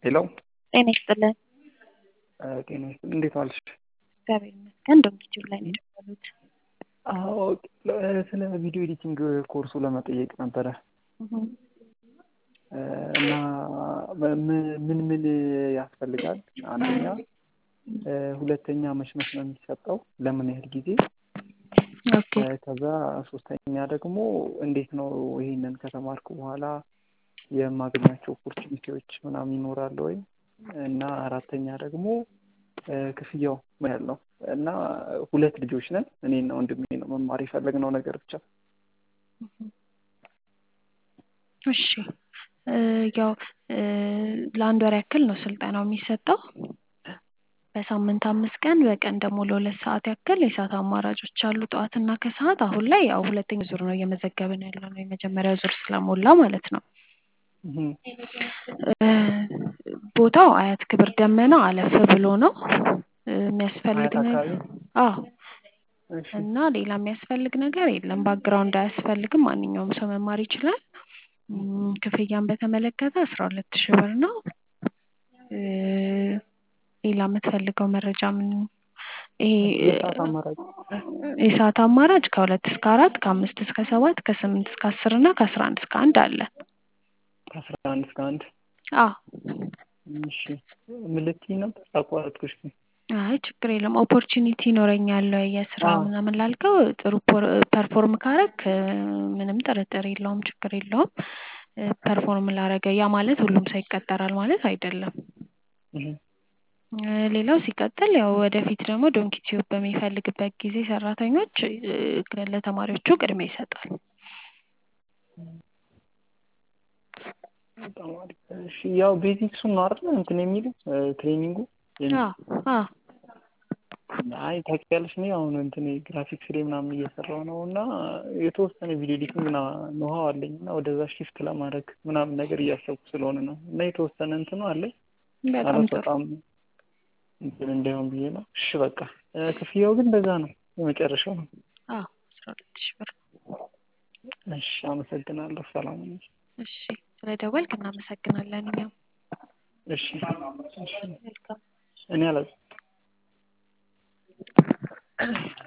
ሄሎ ጤና ይስጥልን። ጤና ይስጥልን። እንዴት ዋልሽ? እግዚአብሔር ይመስገን። እንደውም ዩቲዩብ ላይ ነው የደወሉት። አዎ ስለ ቪዲዮ ኤዲቲንግ ኮርሱ ለመጠየቅ ነበረ እና ምን ምን ያስፈልጋል? አንደኛ፣ ሁለተኛ መች መች ነው የሚሰጠው? ለምን ያህል ጊዜ? ኦኬ ከዛ ሶስተኛ ደግሞ እንዴት ነው ይሄንን ከተማርኩ በኋላ የማገኛቸው ኦፖርቹኒቲዎች ምናምን ይኖራሉ ወይ? እና አራተኛ ደግሞ ክፍያው ምን ያህል ነው? እና ሁለት ልጆች ነን፣ እኔና ወንድሜ ነው መማር የፈለግነው ነገር ብቻ። እሺ ያው ለአንድ ወር ያክል ነው ስልጠናው የሚሰጠው። በሳምንት 5 ቀን፣ በቀን ደግሞ ለ2 ሰዓት ያክል የሰዓት አማራጮች አሉ፣ ጠዋትና ከሰዓት። አሁን ላይ ያው ሁለተኛ ዙር ነው እየመዘገብን ያለነው፣ የመጀመሪያው ዙር ስለሞላ ማለት ነው። ቦታው አያት ክብር ደመና አለፍ ብሎ ነው የሚያስፈልግ ነገር። አዎ እና ሌላ የሚያስፈልግ ነገር የለም። ባክግራውንድ አያስፈልግም። ማንኛውም ሰው መማር ይችላል። ክፍያን በተመለከተ 12,000 ብር ነው። ሌላ የምትፈልገው መረጃ ምን? ይሄ የሰዓት አማራጭ ከ2 እስከ 4፣ ከ5 እስከ 7፣ ከ8 እስከ 10 እና ከ11 እስከ 1 አለ። ከ11 እስከ 1? አዎ። እሺ ምልክት ነበር አቋረጥኩሽ። አይ ችግር የለም። ኦፖርቹኒቲ ይኖረኛል የስራ ምናምን ላልከው፣ ጥሩ ፐርፎርም ካረክ ምንም ጥርጥር የለውም፣ ችግር የለውም። ፐርፎርም ላረገ ያ ማለት ሁሉም ሰው ይቀጠራል ማለት አይደለም። ሌላው ሲቀጥል ያው ወደፊት ደግሞ ዶንኪ ቲዩብ በሚፈልግበት ጊዜ ሰራተኞች ለተማሪዎቹ ቅድሚያ ይሰጣል። በጣም አሪፍ። እሺ ያው ቤዚክሱን ነው አይደል እንትን የሚለው ትሬኒንጉ? አዎ። አይ ታውቂያለሽ፣ እኔ አሁን እንትን ግራፊክስ ላይ ምናምን እየሰራሁ ነው እና የተወሰነ ቪዲዮ ኤዲቲንግ ነው አለኝ እና ወደዛ ሽፍት ለማድረግ ምናምን ነገር እያሰብኩ ስለሆነ ነው። እና የተወሰነ እንትኑ አለኝ። በጣም እንትን እንዳይሆን ብዬ ነው። እሺ በቃ ክፍያው ግን በዛ ነው የመጨረሻው ነው? አዎ 12,000 ብር። እሺ አመሰግናለሁ። ሰላም ነኝ። እሺ ስለደወልክ እናመሰግናለን እኛም። እሺ እኔ አላ